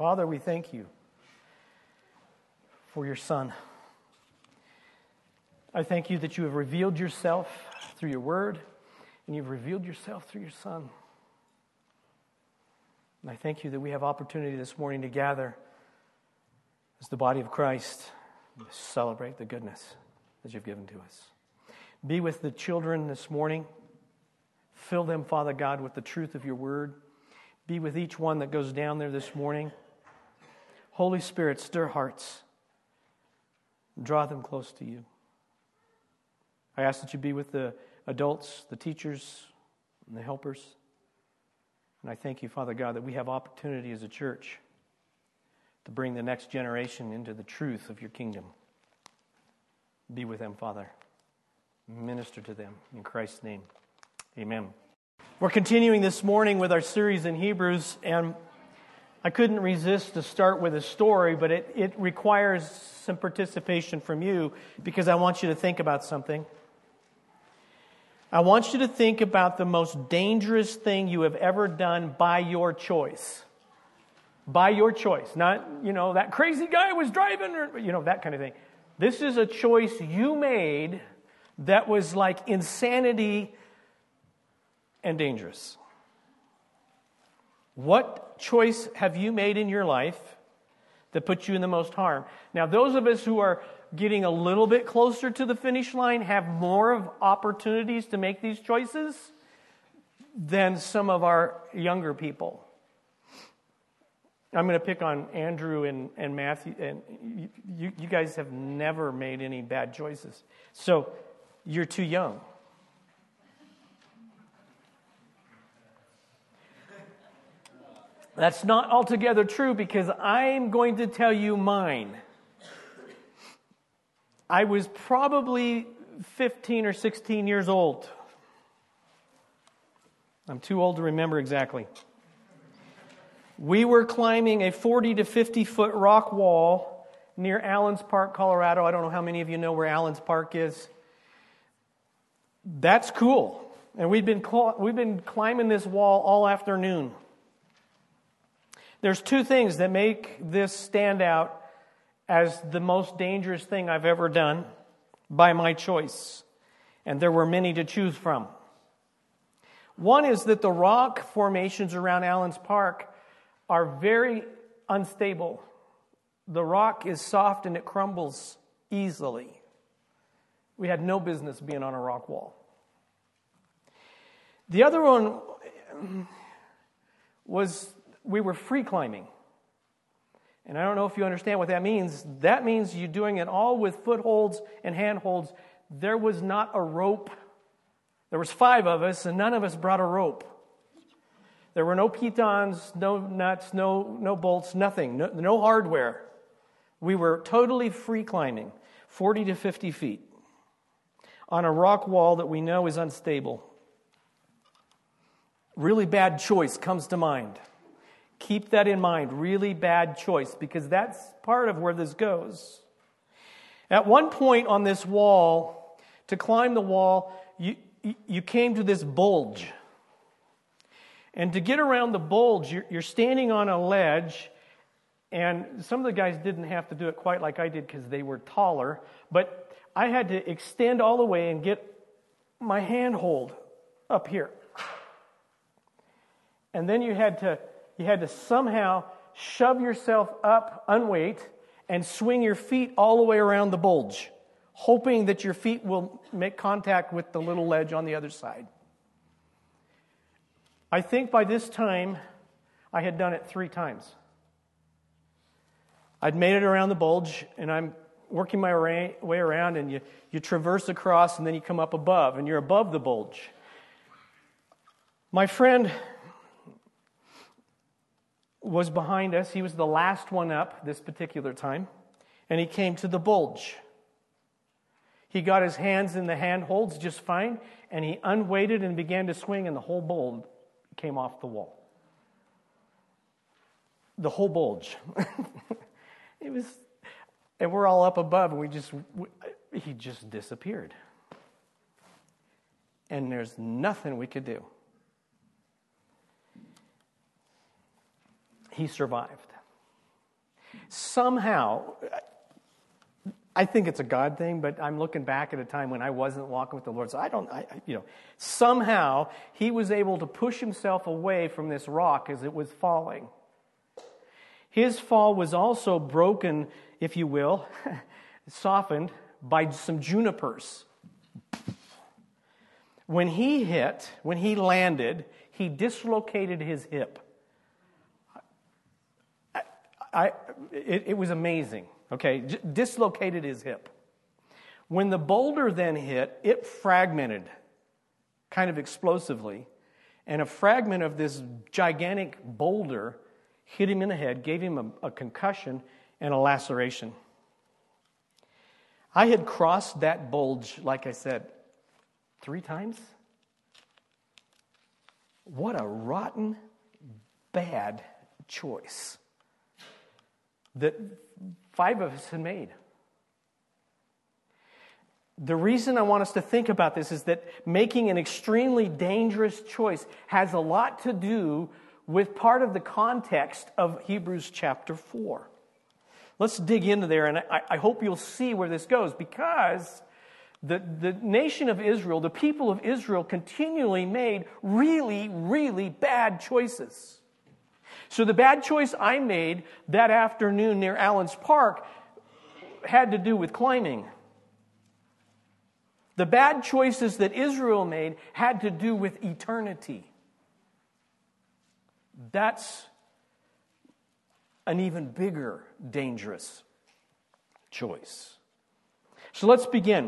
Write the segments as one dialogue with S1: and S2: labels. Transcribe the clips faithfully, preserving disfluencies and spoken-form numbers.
S1: Father, we thank you for your Son. I thank you that you have revealed yourself through your word, and you've revealed yourself through your Son. And I thank you that we have opportunity this morning to gather as the body of Christ to celebrate the goodness that you've given to us. Be with the children this morning. Fill them, Father God, with the truth of your word. Be with each one that goes down there this morning. Holy Spirit, stir hearts. Draw them close to you. I ask that you be with the adults, the teachers, and the helpers. And I thank you, Father God, that we have opportunity as a church to bring the next generation into the truth of your kingdom. Be with them, Father. Minister to them. In Christ's name, amen. We're continuing this morning with our series in Hebrews, and I couldn't resist to start with a story, but it, it requires some participation from you because I want you to think about something. I want you to think about the most dangerous thing you have ever done by your choice. By your choice. Not, you know, that crazy guy was driving, or, you know, that kind of thing. This is a choice you made that was like insanity and dangerous. What choice have you made in your life that put you in the most harm? Now, those of us who are getting a little bit closer to the finish line have more of opportunities to make these choices than some of our younger people. I'm going to pick on Andrew and, and Matthew, and you, you guys have never made any bad choices. So, you're too young. That's not altogether true because I'm going to tell you mine. I was probably fifteen or sixteen years old. I'm too old to remember exactly. We were climbing a forty to fifty foot rock wall near Allens Park, Colorado. I don't know how many of you know where Allens Park is. That's cool. And we've been cl- we've been climbing this wall all afternoon. There's two things that make this stand out as the most dangerous thing I've ever done by my choice. And there were many to choose from. One is that the rock formations around Allens Park are very unstable. The rock is soft and it crumbles easily. We had no business being on a rock wall. The other one was we were free climbing. And I don't know if you understand what that means. That means you're doing it all with footholds and handholds. There was not a rope. There was five of us, and none of us brought a rope. There were no pitons, no nuts, no, no bolts, nothing, no, no hardware. We were totally free climbing, forty to fifty feet, on a rock wall that we know is unstable. Really bad choice comes to mind. Keep that in mind, really bad choice, because that's part of where this goes. At one point on this wall, to climb the wall, you, you came to this bulge. And to get around the bulge, you're, you're standing on a ledge, and some of the guys didn't have to do it quite like I did because they were taller, but I had to extend all the way and get my handhold up here. And then you had to You had to somehow shove yourself up, unweight, and swing your feet all the way around the bulge, hoping that your feet will make contact with the little ledge on the other side. I think by this time, I had done it three times. I'd made it around the bulge, and I'm working my way around, and you, you traverse across, and then you come up above, and you're above the bulge. My friend was behind us. He was the last one up this particular time, and he came to the bulge. He got his hands in the handholds just fine, and he unweighted and began to swing, and the whole bulge came off the wall. The whole bulge. It was, and we're all up above, and we just, he just disappeared. And there's nothing we could do. He survived. Somehow, I think it's a God thing, but I'm looking back at a time when I wasn't walking with the Lord. So I don't, I, I, you know, somehow he was able to push himself away from this rock as it was falling. His fall was also broken, if you will, softened by some junipers. When he hit, when he landed, he dislocated his hip. I, I, it, it was amazing. Okay, J- dislocated his hip. When the boulder then hit, it fragmented, kind of explosively, and a fragment of this gigantic boulder hit him in the head, gave him a, a concussion and a laceration. I had crossed that bulge, like I said, three times. What a rotten, bad choice that five of us had made. The reason I want us to think about this is that making an extremely dangerous choice has a lot to do with part of the context of Hebrews chapter four. Let's dig into there, and I, I hope you'll see where this goes, because the, the nation of Israel, the people of Israel, continually made really, really bad choices. So the bad choice I made that afternoon near Allen's Park had to do with climbing. The bad choices that Israel made had to do with eternity. That's an even bigger, dangerous choice. So let's begin.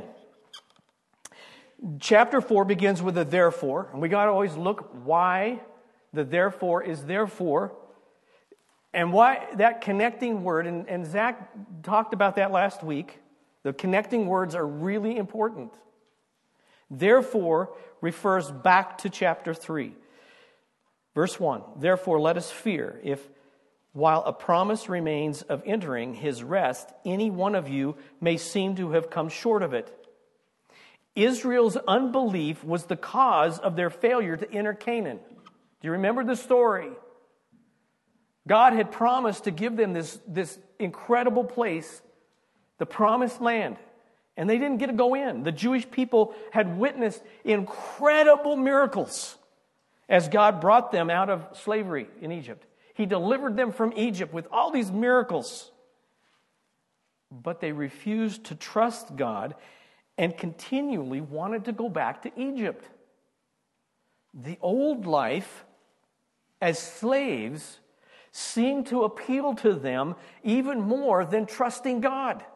S1: Chapter four begins with a therefore, and we got to always look why the therefore is therefore, and why that connecting word, and, and Zach talked about that last week. The connecting words are really important. Therefore refers back to chapter three. Verse one, therefore let us fear, if while a promise remains of entering his rest, any one of you may seem to have come short of it. Israel's unbelief was the cause of their failure to enter Canaan. Do you remember the story? God had promised to give them this, this incredible place, the promised land, and they didn't get to go in. The Jewish people had witnessed incredible miracles as God brought them out of slavery in Egypt. He delivered them from Egypt with all these miracles. But they refused to trust God and continually wanted to go back to Egypt. The old life as slaves seemed to appeal to them even more than trusting God.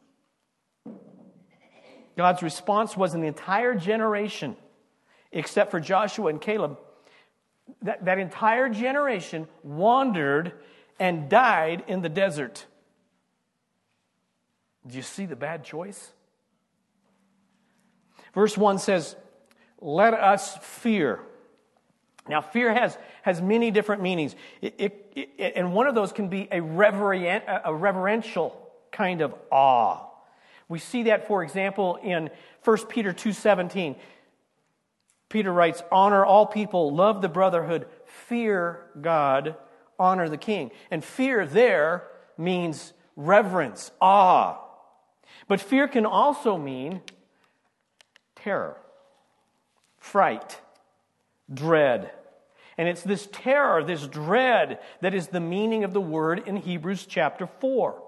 S1: God's response was an entire generation, except for Joshua and Caleb. That, that entire generation wandered and died in the desert. Do you see the bad choice? Verse one says, let us fear. Now, fear has, has many different meanings. It, it, it, and one of those can be a, reverent, a reverential kind of awe. We see that, for example, in First Peter two seventeen. Peter writes, honor all people, love the brotherhood, fear God, honor the king. And fear there means reverence, awe. But fear can also mean terror, fright, dread. And it's this terror, this dread, that is the meaning of the word in Hebrews chapter four.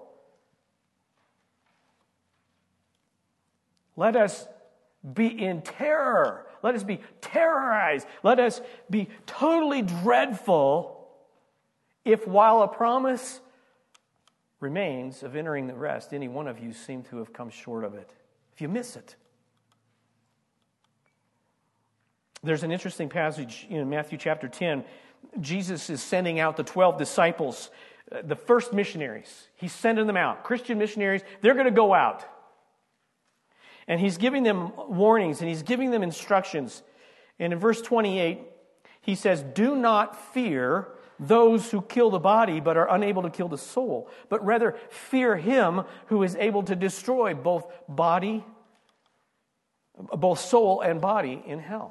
S1: Let us be in terror. Let us be terrorized. Let us be totally dreadful if, while a promise remains of entering the rest, any one of you seem to have come short of it. If you miss it. There's an interesting passage in Matthew chapter ten. Jesus is sending out the twelve disciples, the first missionaries. He's sending them out. Christian missionaries, they're going to go out. And he's giving them warnings and he's giving them instructions. And in verse twenty-eight, he says, do not fear those who kill the body but are unable to kill the soul, but rather fear him who is able to destroy both body, both soul and body in hell.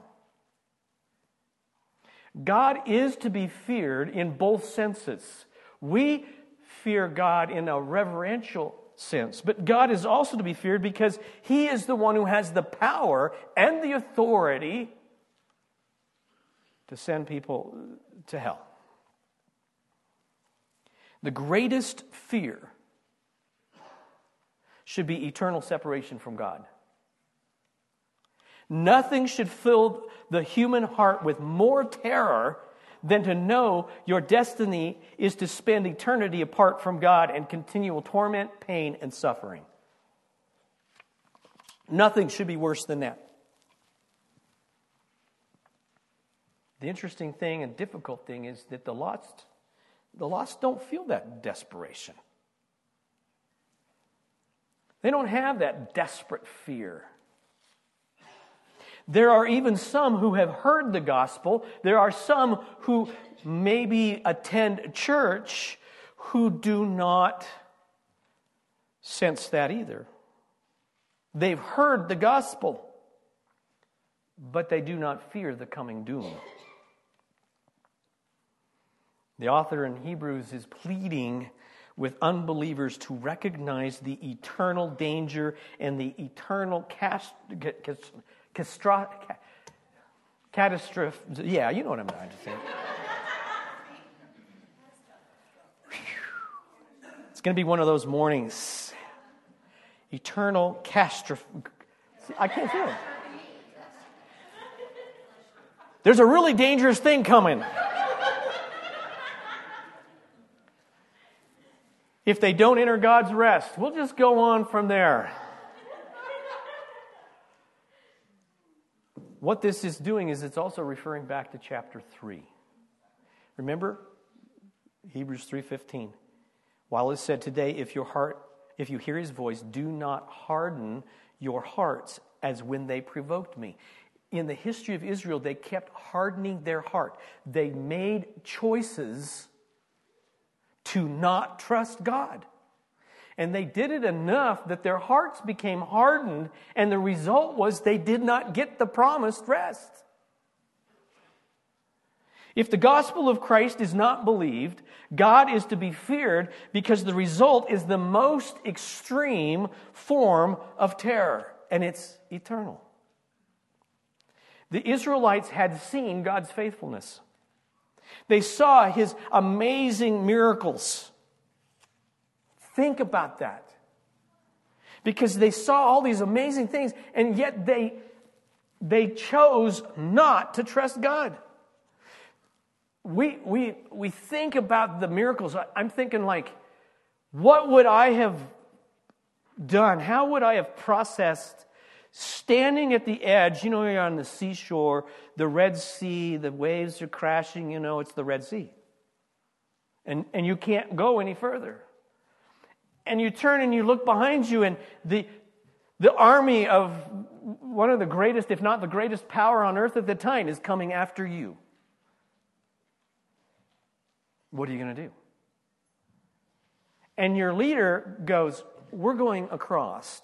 S1: God is to be feared in both senses. We fear God in a reverential sense, but God is also to be feared because He is the one who has the power and the authority to send people to hell. The greatest fear should be eternal separation from God. Nothing should fill the human heart with more terror than to know your destiny is to spend eternity apart from God in continual torment, pain, and suffering. Nothing should be worse than that. The interesting thing and difficult thing is that the lost, the lost don't feel that desperation. They don't have that desperate fear. There are even some who have heard the gospel. There are some who maybe attend church who do not sense that either. They've heard the gospel, but they do not fear the coming doom. The author in Hebrews is pleading with unbelievers to recognize the eternal danger and the eternal cast, castra, catastrophe. Yeah, you know what I'm trying to say. It's going to be one of those mornings. Eternal catastrophe. I can't say it. There's a really dangerous thing coming. If they don't enter God's rest, we'll just go on from there. What this is doing is it's also referring back to chapter three. Remember Hebrews three fifteen. While it said today, if your heart, if you hear His voice, do not harden your hearts as when they provoked me. In the history of Israel, they kept hardening their heart. They made choices to not trust God. And they did it enough that their hearts became hardened, and the result was they did not get the promised rest. If the gospel of Christ is not believed, God is to be feared because the result is the most extreme form of terror, and it's eternal. The Israelites had seen God's faithfulness. They saw His amazing miracles. Think about that. Because they saw all these amazing things, and yet they, they chose not to trust God. We, we, we think about the miracles. I'm thinking like, what would I have done? How would I have processed standing at the edge? You know, you're on the seashore, the Red Sea, the waves are crashing, you know, it's the Red Sea. And, and you can't go any further. And you turn and you look behind you, and the, the army of one of the greatest, if not the greatest power on earth at the time is coming after you. What are you going to do? And your leader goes, we're going across.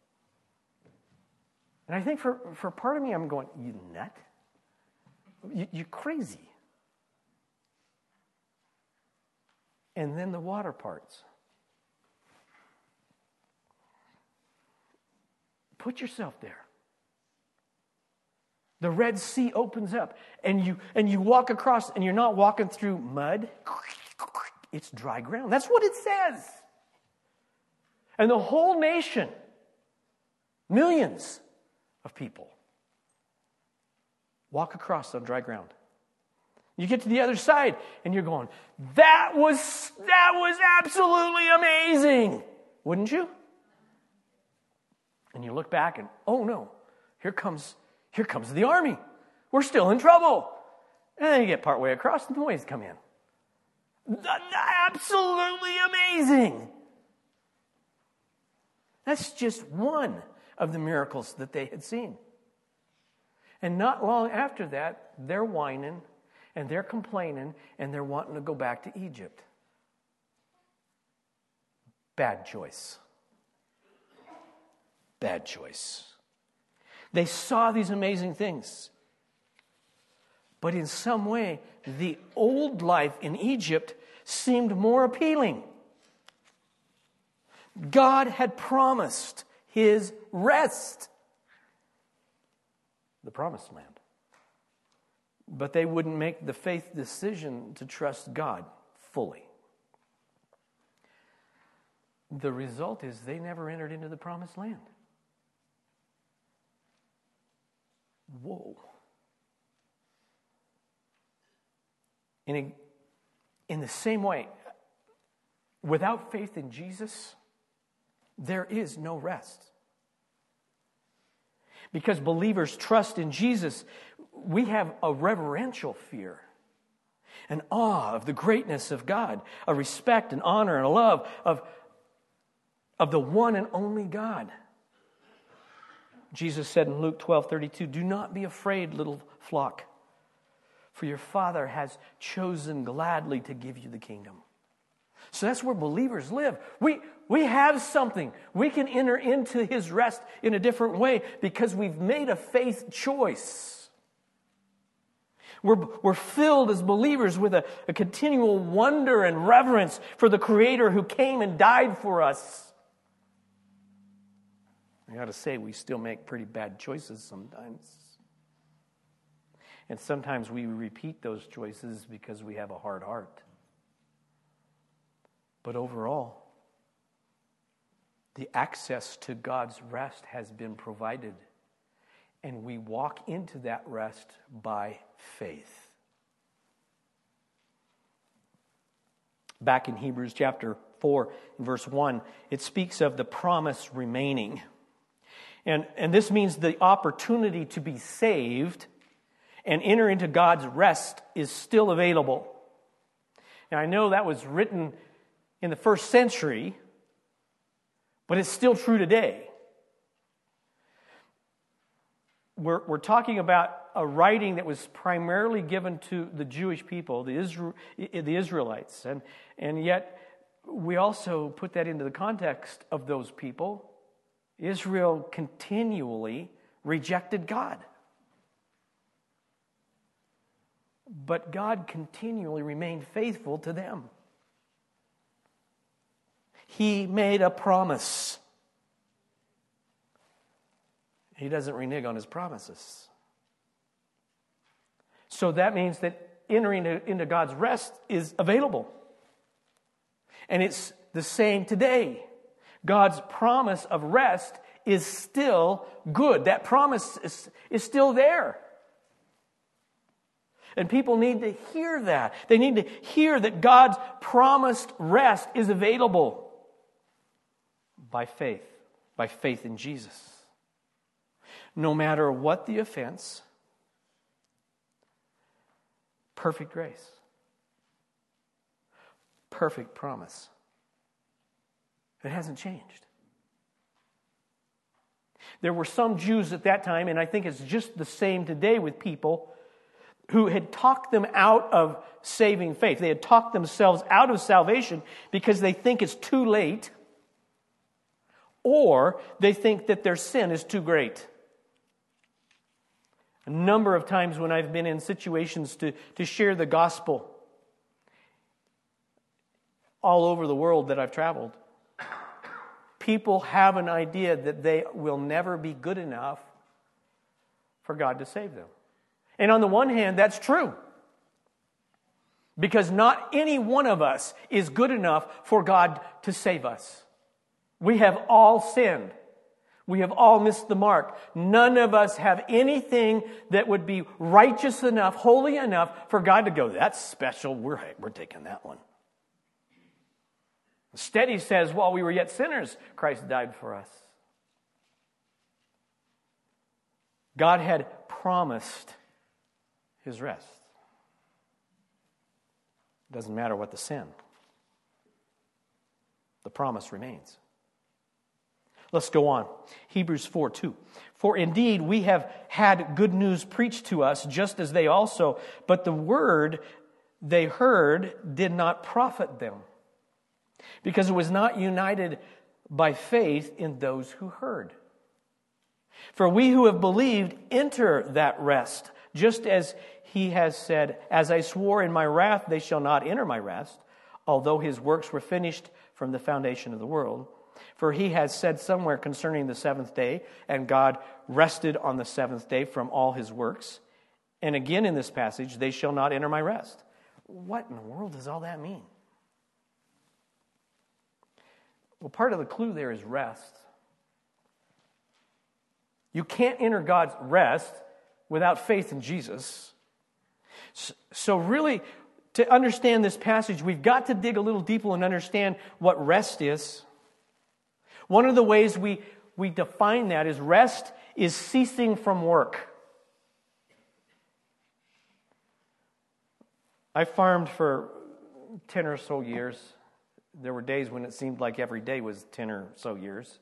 S1: And I think for, for part of me, I'm going, you nut? You, you're crazy. And then the water parts. Put yourself there. The Red Sea opens up, and you and you walk across, and you're not walking through mud. It's dry ground. That's what it says. And the whole nation, millions of people, walk across on dry ground. You get to the other side, and you're going, that was that was absolutely amazing, wouldn't you? And you look back, and oh no, here comes here comes the army. We're still in trouble. And then you get partway across, and the waves come in. Absolutely amazing. That's just one of the miracles that they had seen. And not long after that, they're whining, and they're complaining, and they're wanting to go back to Egypt. Bad choice. Bad choice. They saw these amazing things. But in some way, the old life in Egypt seemed more appealing. God had promised his rest, the promised land. But they wouldn't make the faith decision to trust God fully. The result is they never entered into the promised land. Whoa. In, a, in the same way, without faith in Jesus, there is no rest. Because believers trust in Jesus, we have a reverential fear, an awe of the greatness of God, a respect and honor and a love of, of the one and only God. Jesus said in Luke twelve thirty-two, "Do not be afraid, little flock, for your Father has chosen gladly to give you the kingdom." So that's where believers live. We, we have something. We can enter into his rest in a different way because we've made a faith choice. We're, we're filled as believers with a, a continual wonder and reverence for the Creator who came and died for us. I got to say, we still make pretty bad choices sometimes. And sometimes we repeat those choices because we have a hard heart. But overall, the access to God's rest has been provided. And we walk into that rest by faith. Back in Hebrews chapter four, in verse one, it speaks of the promise remaining. And, and this means the opportunity to be saved and enter into God's rest is still available. Now, I know that was written in the first century, but it's still true today. We're, we're talking about a writing that was primarily given to the Jewish people, the, Isra- the Israelites. And, and yet, we also put that into the context of those people. Israel continually rejected God. But God continually remained faithful to them. He made a promise. He doesn't renege on his promises. So that means that entering into God's rest is available. And it's the same today. God's promise of rest is still good. That promise is, is still there. And people need to hear that. They need to hear that God's promised rest is available by faith, by faith in Jesus. No matter what the offense, perfect grace, perfect promise. It hasn't changed. There were some Jews at that time, and I think it's just the same today with people who had talked them out of saving faith. They had talked themselves out of salvation because they think it's too late, or they think that their sin is too great. A number of times when I've been in situations to, to share the gospel all over the world that I've traveled, people have an idea that they will never be good enough for God to save them. And on the one hand, that's true. Because not any one of us is good enough for God to save us. We have all sinned. We have all missed the mark. None of us have anything that would be righteous enough, holy enough for God to go, that's special, we're, we're taking that one. Instead, he says, while we were yet sinners, Christ died for us. God had promised his rest. Doesn't matter what the sin. The promise remains. Let's go on. Hebrews four two. For indeed we have had good news preached to us, just as they also, but the word they heard did not profit them, because it was not united by faith in those who heard. For we who have believed enter that rest, just as he has said, as I swore in my wrath, they shall not enter my rest, although his works were finished from the foundation of the world. For he has said somewhere concerning the seventh day, and God rested on the seventh day from all his works. And again in this passage, they shall not enter my rest. What in the world does all that mean? Well, part of the clue there is rest. You can't enter God's rest without faith in Jesus. So really, to understand this passage, we've got to dig a little deeper and understand what rest is. One of the ways we, we define that is rest is ceasing from work. I farmed for ten or so years. There were days when it seemed like every day was ten or so years.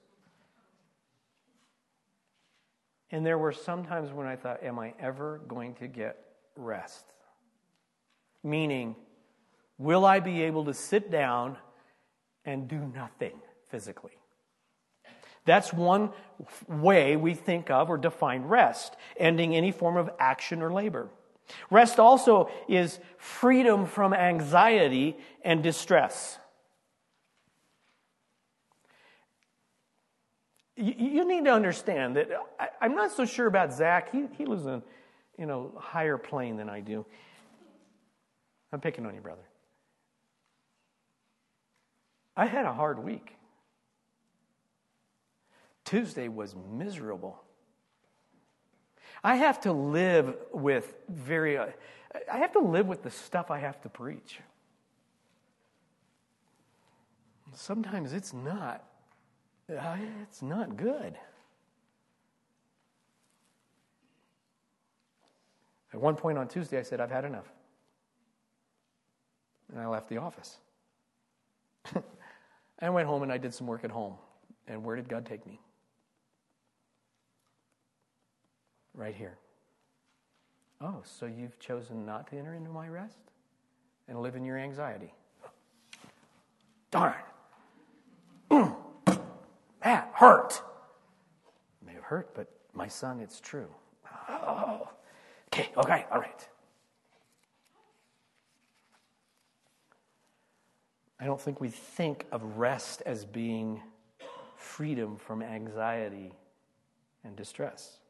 S1: And there were some times when I thought, am I ever going to get rest? Meaning, will I be able to sit down and do nothing physically? That's one way we think of or define rest, ending any form of action or labor. Rest also is freedom from anxiety and distress. You, you need to understand that I, I'm not so sure about Zach. He, he lives in, you know, a higher plane than I do. I'm picking on you, brother. I had a hard week. Tuesday was miserable. I have to live with very, uh, I have to live with the stuff I have to preach. Sometimes it's not, uh, it's not good. At one point on Tuesday, I said, I've had enough. And I left the office. I went home and I did some work at home. And where did God take me? Right here. Oh, so you've chosen not to enter into my rest and live in your anxiety. Darn. That hurt. It may have hurt, but my son, it's true. Oh. Okay, okay, all right. I don't think we think of rest as being freedom from anxiety and distress.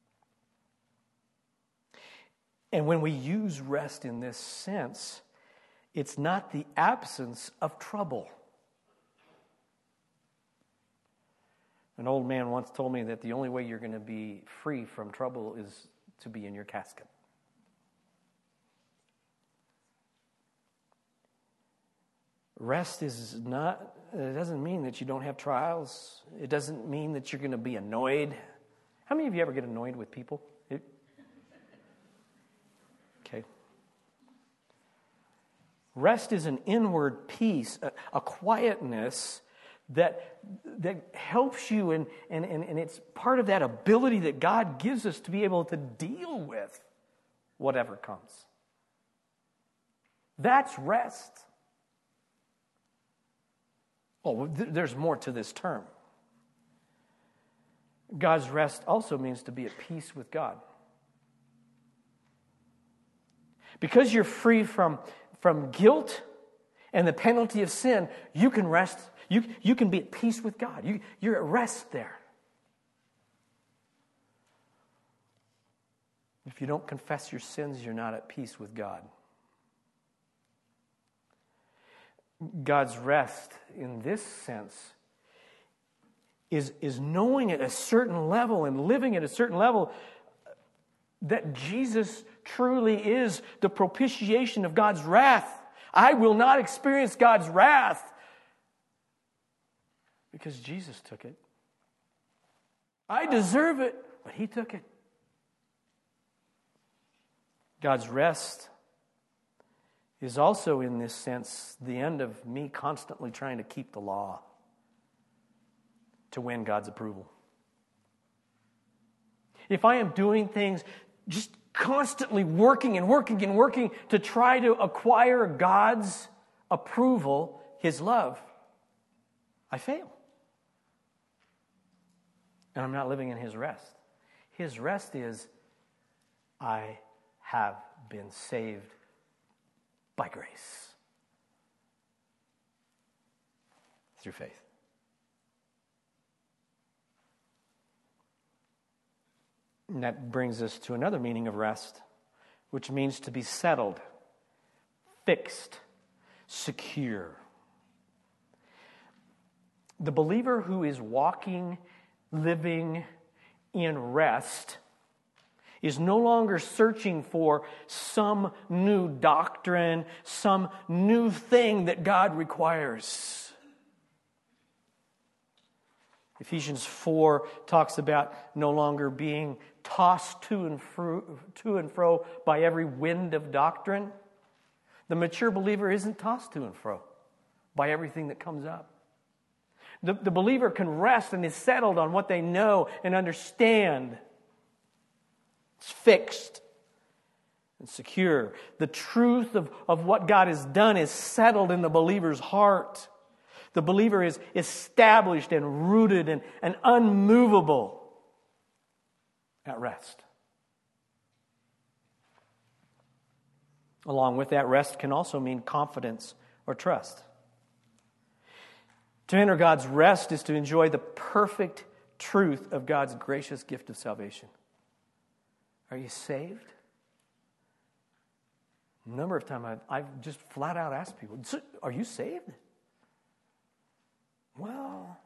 S1: And when we use rest in this sense, it's not the absence of trouble. An old man once told me that the only way you're going to be free from trouble is to be in your casket. Rest is not, it doesn't mean that you don't have trials. It doesn't mean that you're going to be annoyed. How many of you ever get annoyed with people? It, okay. Rest is an inward peace, a, a quietness that that helps you, and, and, and, and it's part of that ability that God gives us to be able to deal with whatever comes. That's rest. Oh, there's more to this term. God's rest also means to be at peace with God. Because you're free from, from guilt and the penalty of sin, you can rest. You, you can be at peace with God. You, you're at rest there. If you don't confess your sins, you're not at peace with God. God's rest in this sense is, is knowing at a certain level and living at a certain level that Jesus truly is the propitiation of God's wrath. I will not experience God's wrath because Jesus took it. I deserve it, but He took it. God's rest is also, in this sense, the end of me constantly trying to keep the law to win God's approval. If I am doing things, just constantly working and working and working to try to acquire God's approval, His love, I fail. And I'm not living in His rest. His rest is, I have been saved by grace. Through faith. And that brings us to another meaning of rest, which means to be settled, fixed, secure. The believer who is walking, living in rest is no longer searching for some new doctrine, some new thing that God requires. Ephesians four talks about no longer being tossed to and fro, to and fro by every wind of doctrine. The mature believer isn't tossed to and fro by everything that comes up. The, the believer can rest and is settled on what they know and understand. It's fixed and secure. The truth of, of what God has done is settled in the believer's heart. The believer is established and rooted and, and unmovable at rest. Along with that, rest can also mean confidence or trust. To enter God's rest is to enjoy the perfect truth of God's gracious gift of salvation. Are you saved? A number of times I've, I've just flat out asked people, are you saved? Well,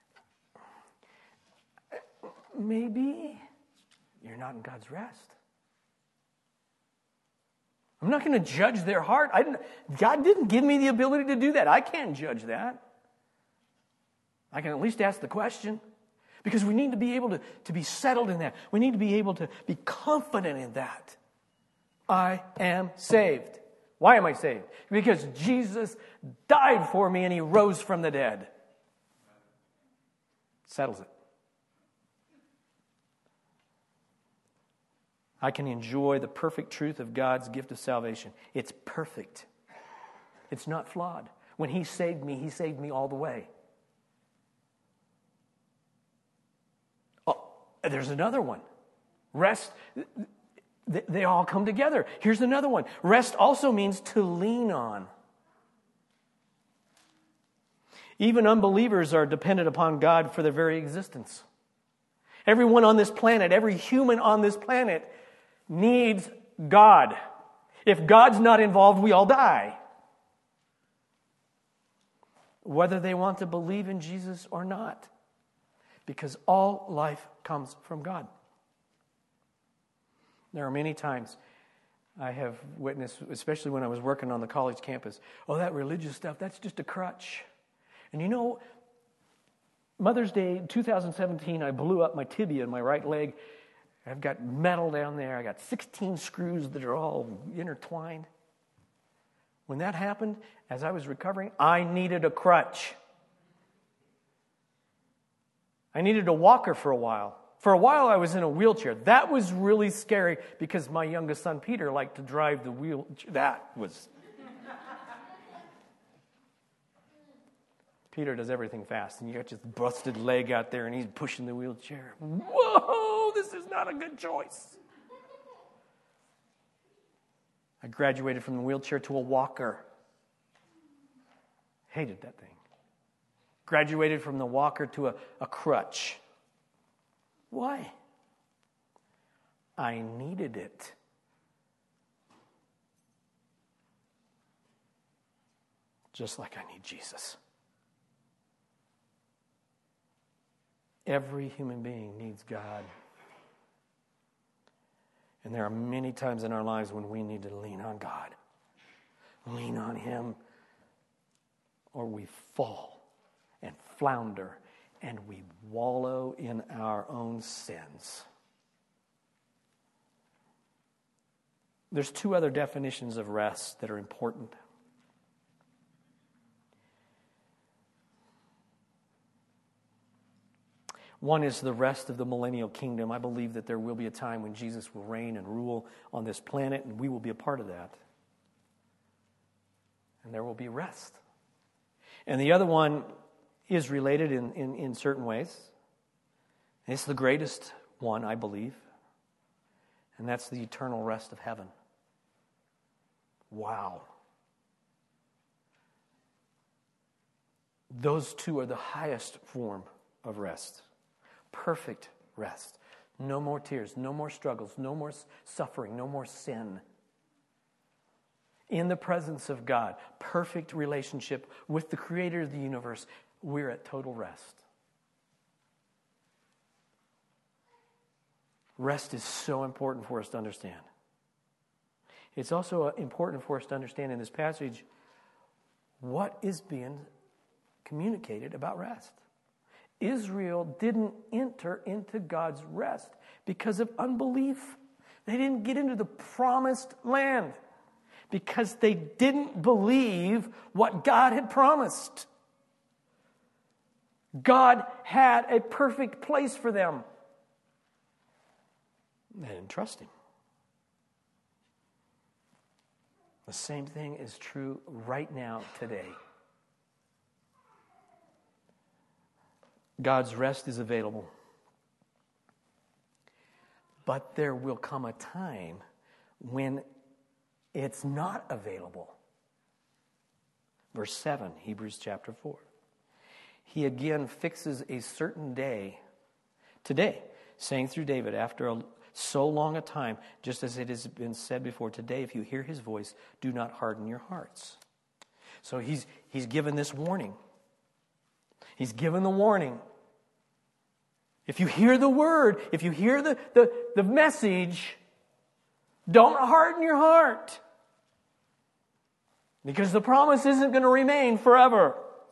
S1: maybe you're not in God's rest. I'm not going to judge their heart. I didn't, God didn't give me the ability to do that. I can't judge that. I can at least ask the question. Because we need to be able to, to be settled in that. We need to be able to be confident in that. I am saved. Why am I saved? Because Jesus died for me and He rose from the dead. Settles it. I can enjoy the perfect truth of God's gift of salvation. It's perfect. It's not flawed. When He saved me, He saved me all the way. Oh, there's another one. Rest, they all come together. Here's another one. Rest also means to lean on. Even unbelievers are dependent upon God for their very existence. Everyone on this planet, every human on this planet needs God. If God's not involved, we all die. Whether they want to believe in Jesus or not. Because all life comes from God. There are many times I have witnessed, especially when I was working on the college campus, oh, that religious stuff, that's just a crutch. And you know, Mother's Day two thousand seventeen, I blew up my tibia in my right leg. I've got metal down there. I got sixteen screws that are all intertwined. When that happened, as I was recovering, I needed a crutch. I needed a walker for a while. For a while, I was in a wheelchair. That was really scary because my youngest son, Peter, liked to drive the wheelchair. That was... Peter does everything fast, and you got this busted leg out there, and he's pushing the wheelchair. Whoa, this is not a good choice. I graduated from the wheelchair to a walker. Hated that thing. Graduated from the walker to a, a crutch. Why? I needed it. Just like I need Jesus. Every human being needs God. And there are many times in our lives when we need to lean on God. Lean on Him, or we fall and flounder and we wallow in our own sins. There's two other definitions of rest that are important. One is the rest of the millennial kingdom. I believe that there will be a time when Jesus will reign and rule on this planet, and we will be a part of that. And there will be rest. And the other one is related in, in, in certain ways. It's the greatest one, I believe. And that's the eternal rest of heaven. Wow. Those two are the highest form of rest. Perfect rest. No more tears, no more struggles, no more suffering, no more sin. In the presence of God, perfect relationship with the Creator of the universe, we're at total rest. Rest is so important for us to understand. It's also important for us to understand in this passage what is being communicated about rest. Israel didn't enter into God's rest because of unbelief. They didn't get into the promised land because they didn't believe what God had promised. God had a perfect place for them. They didn't trust Him. The same thing is true right now, today. God's rest is available. But there will come a time when it's not available. Verse seven, Hebrews chapter four. He again fixes a certain day, today, saying through David, after a, so long a time, just as it has been said before, today, if you hear His voice, do not harden your hearts. So he's, he's given this warning. He's given the warning. If you hear the word, if you hear the, the, the message, don't harden your heart. Because the promise isn't going to remain forever.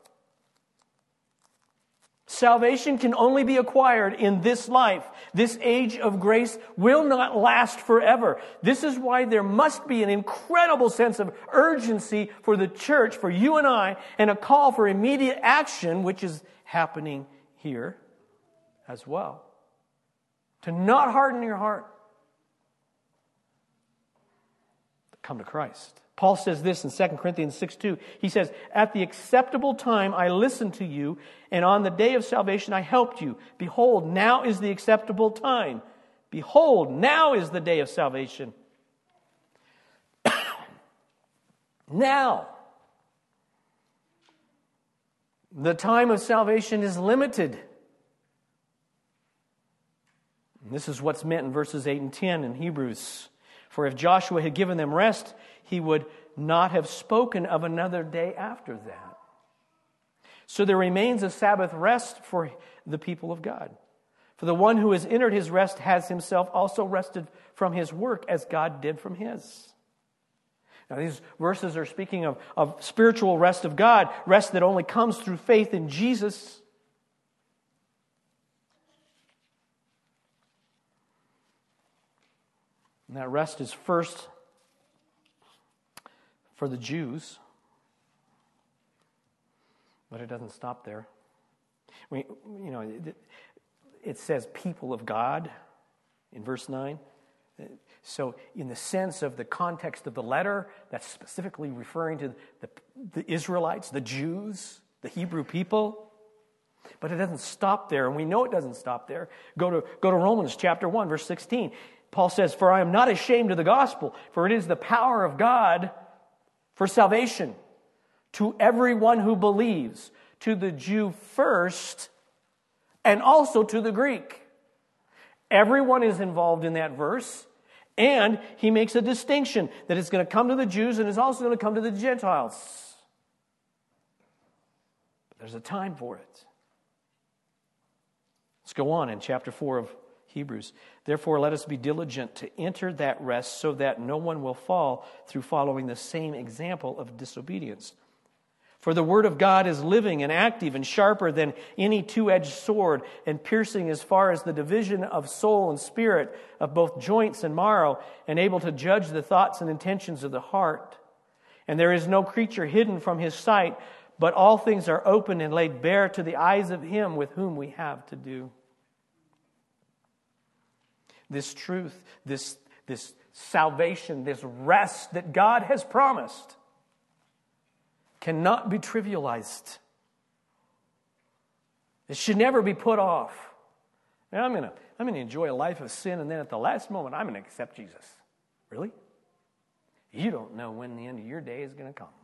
S1: Salvation can only be acquired in this life. This age of grace will not last forever. This is why there must be an incredible sense of urgency for the church, for you and I, and a call for immediate action, which is happening here as well. To not harden your heart. Come to Christ. Paul says this in Second Corinthians six two. He says, at the acceptable time I listened to you, and on the day of salvation I helped you. Behold, now is the acceptable time. Behold, now is the day of salvation. Now. The time of salvation is limited. And this is what's meant in verses eight and ten in Hebrews. For if Joshua had given them rest, he would not have spoken of another day after that. So there remains a Sabbath rest for the people of God. For the one who has entered his rest has himself also rested from his work as God did from his. Now these verses are speaking of, of spiritual rest of God, rest that only comes through faith in Jesus. And that rest is first for the Jews. But it doesn't stop there. We, you know, it, it says people of God in verse nine. So in the sense of the context of the letter, that's specifically referring to the, the Israelites, the Jews, the Hebrew people. But it doesn't stop there, and we know it doesn't stop there. Go to, go to Romans chapter one, verse sixteen. Paul says, for I am not ashamed of the gospel, for it is the power of God for salvation to everyone who believes, to the Jew first, and also to the Greek. Everyone is involved in that verse, and he makes a distinction that it's going to come to the Jews and is also going to come to the Gentiles. But there's a time for it. Let's go on in chapter four of Hebrews. Therefore, let us be diligent to enter that rest so that no one will fall through following the same example of disobedience. For the word of God is living and active and sharper than any two-edged sword, and piercing as far as the division of soul and spirit, of both joints and marrow, and able to judge the thoughts and intentions of the heart. And there is no creature hidden from his sight, but all things are open and laid bare to the eyes of him with whom we have to do. This truth, this, this salvation, this rest that God has promised cannot be trivialized. It should never be put off. And I'm going to I'm going to enjoy a life of sin, and then at the last moment, I'm going to accept Jesus. Really? You don't know when the end of your day is going to come.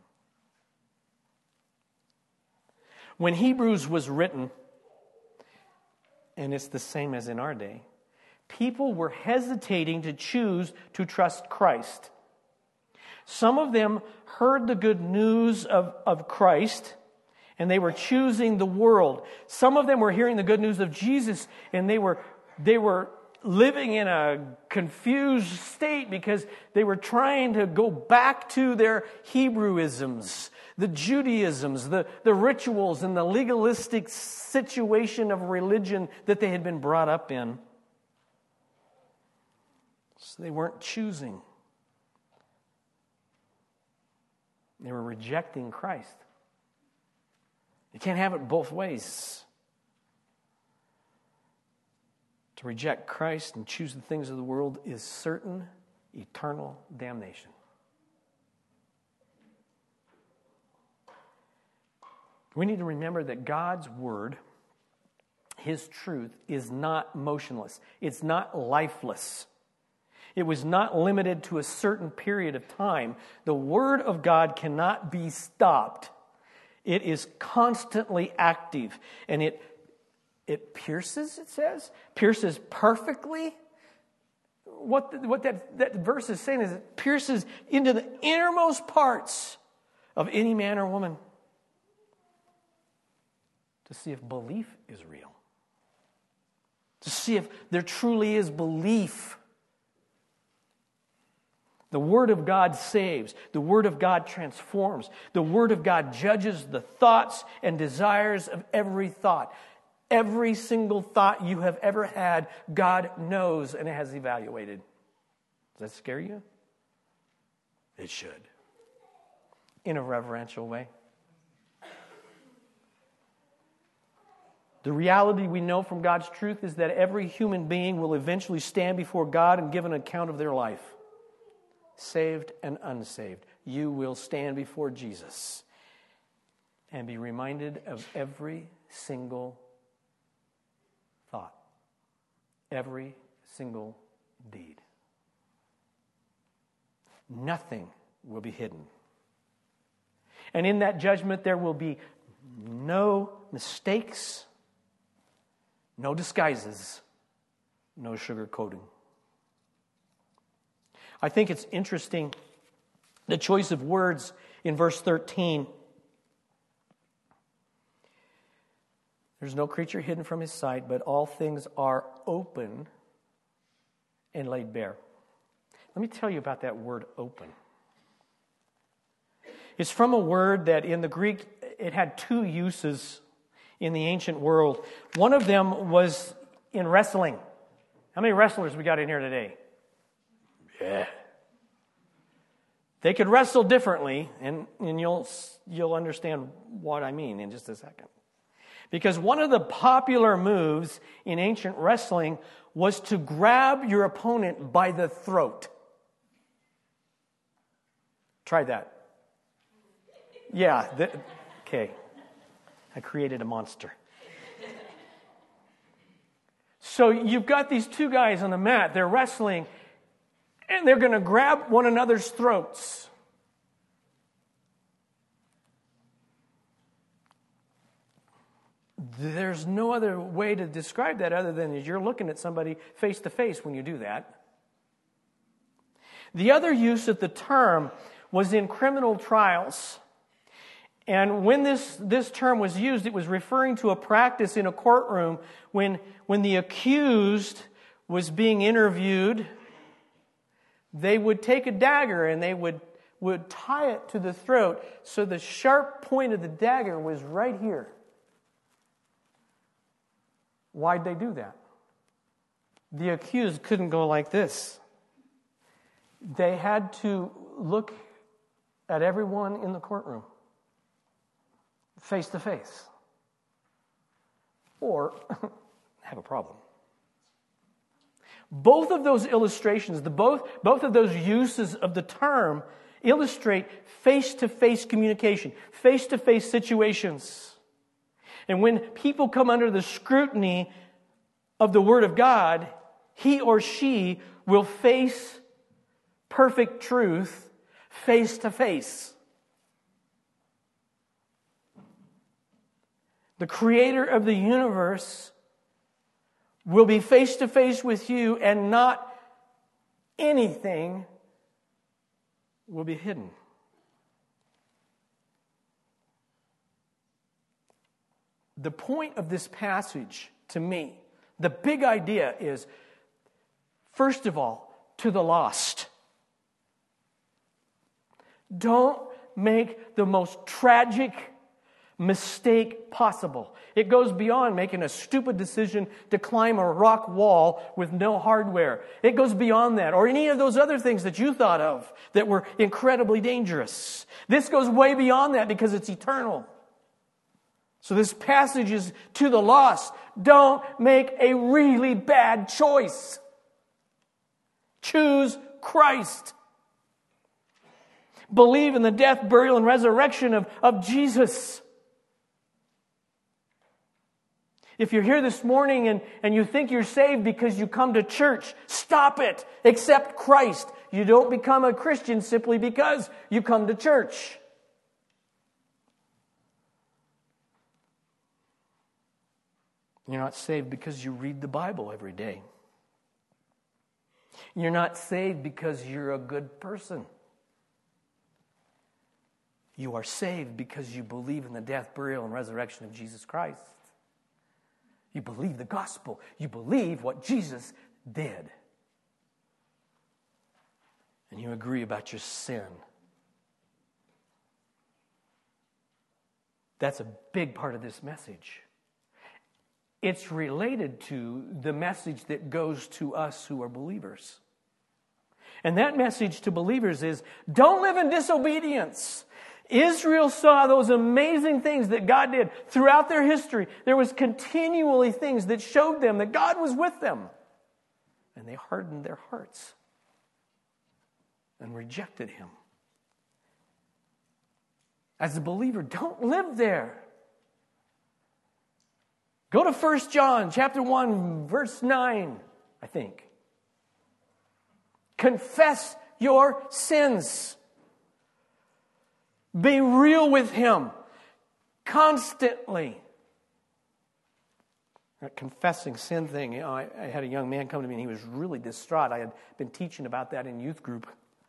S1: When Hebrews was written, and it's the same as in our day, people were hesitating to choose to trust Christ. Some of them heard the good news of, of Christ, and they were choosing the world. Some of them were hearing the good news of Jesus, and they were they were living in a confused state because they were trying to go back to their Hebrewisms, the Judaisms, the, the rituals, and the legalistic situation of religion that they had been brought up in. So they weren't choosing. They were rejecting Christ. You can't have it both ways. To reject Christ and choose the things of the world is certain eternal damnation. We need to remember that God's Word, His truth, is not motionless. It's not lifeless. It was not limited to a certain period of time. The Word of God cannot be stopped. It is constantly active, and it It pierces, it says, pierces perfectly. What, the, what that, that verse is saying is it pierces into the innermost parts of any man or woman to see if belief is real. To see if there truly is belief. The Word of God saves. The Word of God transforms. The Word of God judges the thoughts and desires of every thought. Every single thought you have ever had, God knows and has evaluated. Does that scare you? It should. In a reverential way. The reality we know from God's truth is that every human being will eventually stand before God and give an account of their life. Saved and unsaved. You will stand before Jesus and be reminded of every single thought, every single deed. Nothing will be hidden. And in that judgment, there will be no mistakes, no disguises, no sugarcoating. I think it's interesting, the choice of words in verse thirteen. There's no creature hidden from His sight, but all things are open and laid bare. Let me tell you about that word open. It's from a word that in the Greek, it had two uses in the ancient world. One of them was in wrestling. How many wrestlers we got in here today? Yeah. They could wrestle differently, and, and you'll, you'll understand what I mean in just a second. Because one of the popular moves in ancient wrestling was to grab your opponent by the throat. Try that. Yeah, th- okay. I created a monster. So you've got these two guys on the mat, they're wrestling, and they're going to grab one another's throats. There's no other way to describe that other than you're looking at somebody face to face when you do that. The other use of the term was in criminal trials. And when this, this term was used, it was referring to a practice in a courtroom when, when the accused was being interviewed. They would take a dagger and they would, would tie it to the throat so the sharp point of the dagger was right here. Why'd they do that? The accused couldn't go like this. They had to look at everyone in the courtroom, face to face, or have a problem. Both of those illustrations, the both, both of those uses of the term illustrate face-to-face communication, face-to-face situations. And when people come under the scrutiny of the Word of God, he or she will face perfect truth face to face. The Creator of the universe will be face to face with you, and not anything will be hidden. The point of this passage, to me, the big idea is, first of all, to the lost. Don't make the most tragic mistake possible. It goes beyond making a stupid decision to climb a rock wall with no hardware. It goes beyond that, or any of those other things that you thought of that were incredibly dangerous. This goes way beyond that because it's eternal. So this passage is to the lost. Don't make a really bad choice. Choose Christ. Believe in the death, burial, and resurrection of, of Jesus. If you're here this morning and, and you think you're saved because you come to church, stop it. Accept Christ. You don't become a Christian simply because you come to church. You're not saved because you read the Bible every day. You're not saved because you're a good person. You are saved because you believe in the death, burial, and resurrection of Jesus Christ. You believe the gospel. You believe what Jesus did. And you agree about your sin. That's a big part of this message. It's related to the message that goes to us who are believers. And that message to believers is, don't live in disobedience. Israel saw those amazing things that God did throughout their history. There was continually things that showed them that God was with them. And they hardened their hearts and rejected Him. As a believer, don't live there. Go to First John chapter one, verse nine, I think. Confess your sins. Be real with Him constantly. That confessing sin thing, you know, I, I had a young man come to me and he was really distraught. I had been teaching about that in youth group.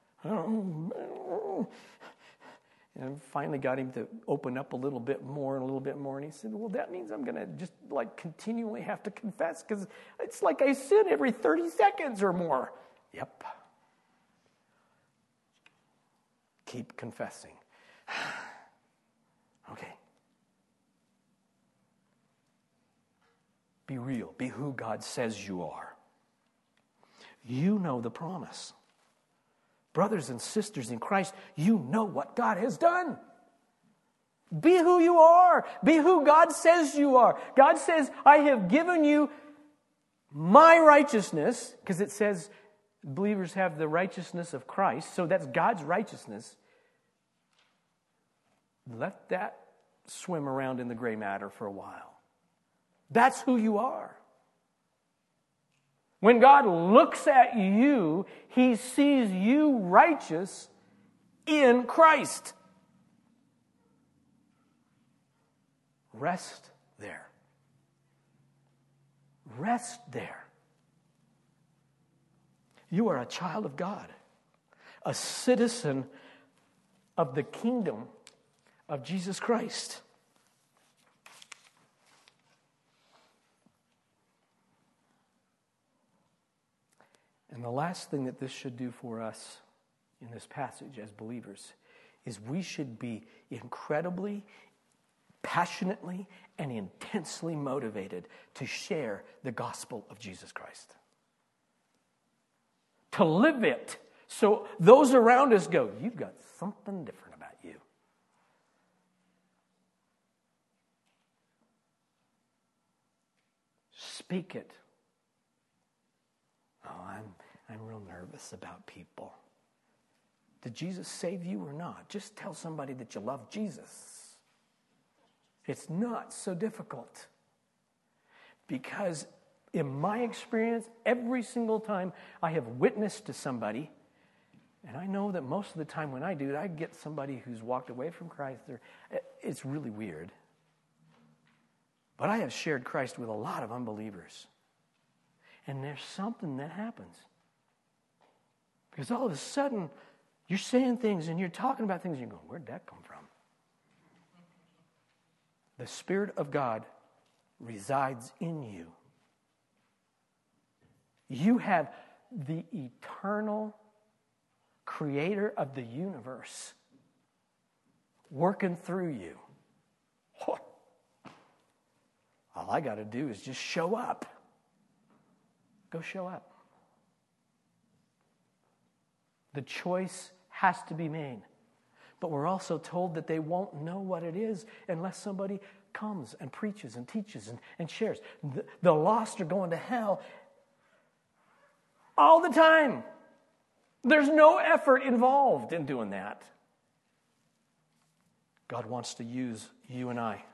S1: And finally got him to open up a little bit more and a little bit more. And he said, well, that means I'm going to just like continually have to confess because it's like I sin every thirty seconds or more. Yep. Keep confessing. Okay. Be real. Be who God says you are. You know the promise. Brothers and sisters in Christ, you know what God has done. Be who you are. Be who God says you are. God says, I have given you my righteousness, because it says believers have the righteousness of Christ, so that's God's righteousness. Let that swim around in the gray matter for a while. That's who you are. When God looks at you, He sees you righteous in Christ. Rest there. Rest there. You are a child of God, a citizen of the kingdom of Jesus Christ. And the last thing that this should do for us in this passage as believers is we should be incredibly, passionately, and intensely motivated to share the gospel of Jesus Christ. To live it so those around us go, you've got something different about you. Speak it. Oh, I'm I'm real nervous about people. Did Jesus save you or not? Just tell somebody that you love Jesus. It's not so difficult. Because in my experience, every single time I have witnessed to somebody, and I know that most of the time when I do it, I get somebody who's walked away from Christ. It's really weird. But I have shared Christ with a lot of unbelievers. And there's something that happens. Because all of a sudden, you're saying things and you're talking about things and you're going, where'd that come from? The Spirit of God resides in you. You have the eternal creator of the universe working through you. All I got to do is just show up. Go show up. The choice has to be made. But we're also told that they won't know what it is unless somebody comes and preaches and teaches and, and shares. The, the lost are going to hell all the time. There's no effort involved in doing that. God wants to use you and I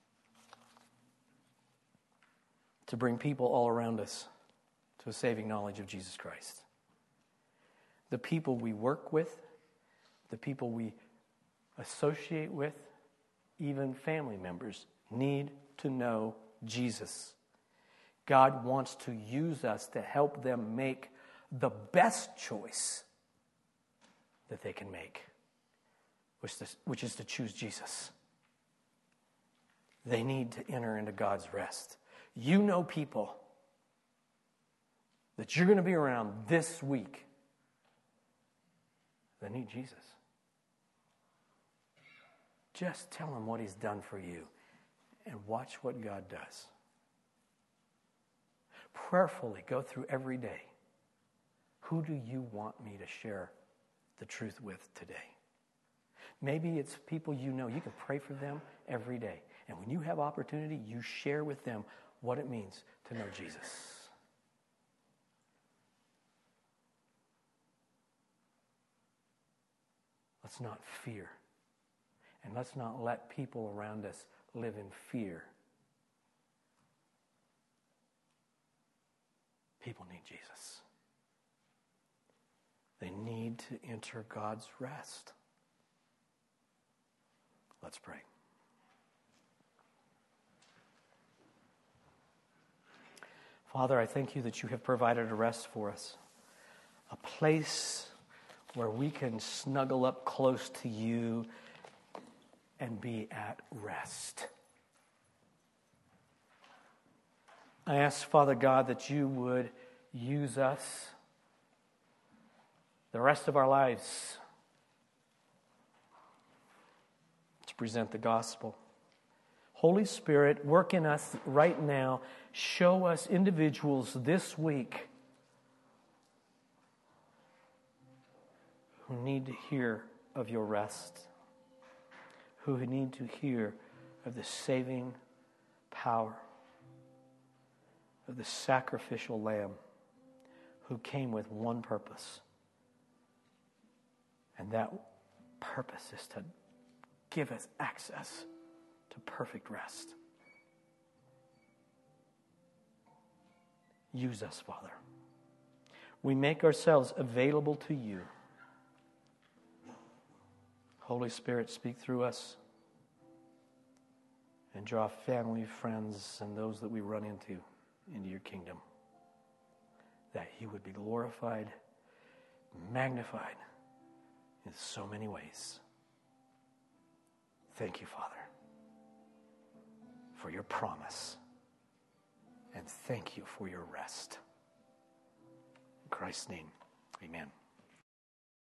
S1: to bring people all around us to a saving knowledge of Jesus Christ. The people we work with, the people we associate with, even family members, need to know Jesus. God wants to use us to help them make the best choice that they can make, which is, which is to choose Jesus. They need to enter into God's rest. You know people that you're going to be around this week that need Jesus. Just tell them what he's done for you and watch what God does. Prayerfully go through every day. Who do you want me to share the truth with today? Maybe it's people you know. You can pray for them every day. And when you have opportunity, you share with them what it means to know Jesus. Let's not fear. And let's not let people around us live in fear. People need Jesus. They need to enter God's rest. Let's pray. Father, I thank you that you have provided a rest for us, a place where we can snuggle up close to you and be at rest. I ask, Father God, that you would use us the rest of our lives to present the gospel. Holy Spirit, work in us right now. Show us individuals this week who need to hear of your rest, who need to hear of the saving power of the sacrificial lamb who came with one purpose. And that purpose is to give us access to perfect rest. Use us, Father. We make ourselves available to you. Holy Spirit, speak through us and draw family, friends, and those that we run into into your kingdom, that you would be glorified, magnified in so many ways. Thank you, Father, for your promise, and thank you for your rest. In Christ's name, amen.